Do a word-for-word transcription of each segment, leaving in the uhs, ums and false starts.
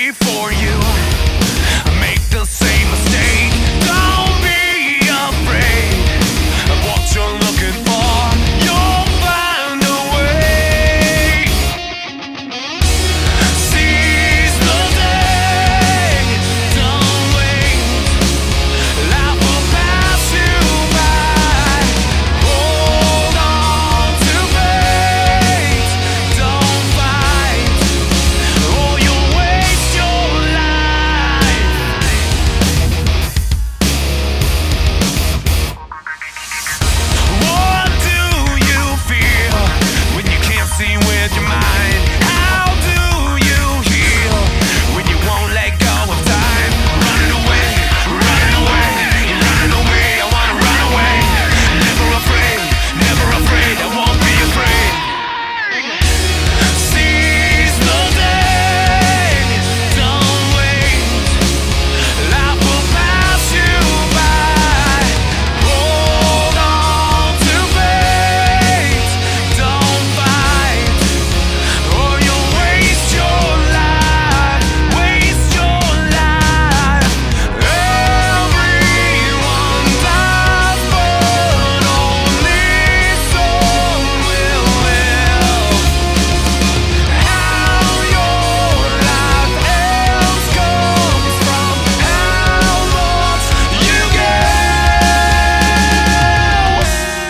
before you make the same mistake. Don't be afraid of what you're looking for. You'll find a way. Seize the day, don't wait. Life will pass you by. Hold on to fate, don't fight, or you'll waste your life. What do you feel when you can't see with your mind? How do you heal when you won't let go of time? Running away, running away, you're running away. I wanna run away. Never afraid, never afraid. I won't be afraid. Seize the day, don't wait. Life will pass you by. Hold on to fate, don't fight, or you'll waste your life, waste your life. Everyone dies, but only some will live. How your life ends comes from how much you give.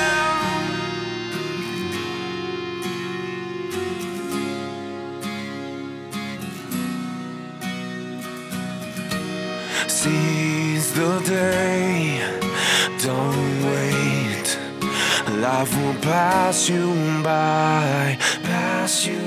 Seize the day, don't wait. Life will pass you by, pass you